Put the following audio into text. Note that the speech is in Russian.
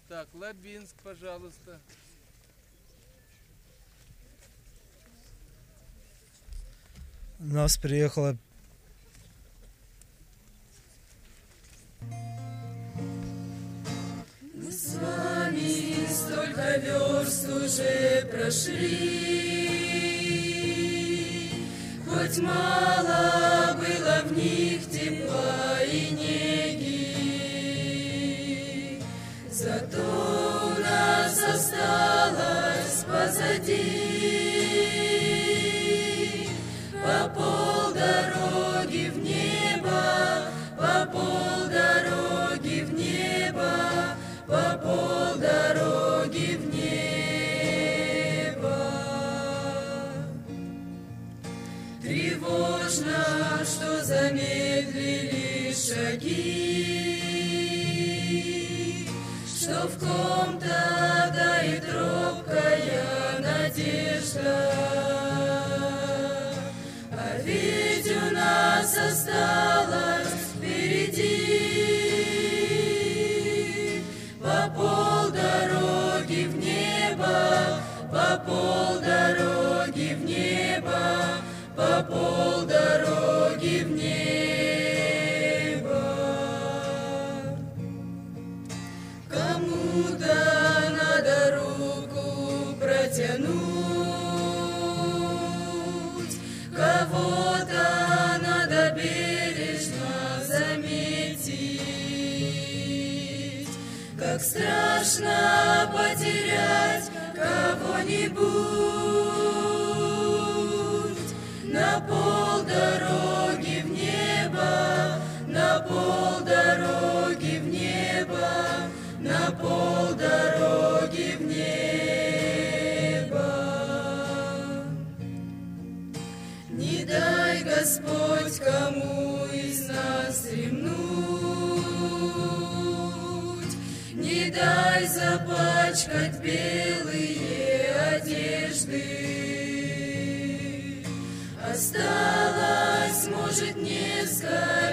Так, Лабинск, пожалуйста. У нас приехала Мы с вами столько верст уже прошли, хоть мало было в них тепла и неги, зато у нас осталось позади по полдороги в небо, по полдороги в небо, по полдороги в небо. Тревожно, что замедлили шаги, что в ком-то тает робкая надежда. А ведь у нас осталось впереди по полдороги в небо, по полдороги в небо, по полдороги в небо. Кому-то надо руку протянуть, кого-то надо бережно заметить. Как страшно потерять кого-нибудь на полдороги в небо, на полдороги в небо, на полдороги в небо. Не дай, Господь, кому из нас ремнуть, не дай запачкать белые одежды. Осталось, может, несколько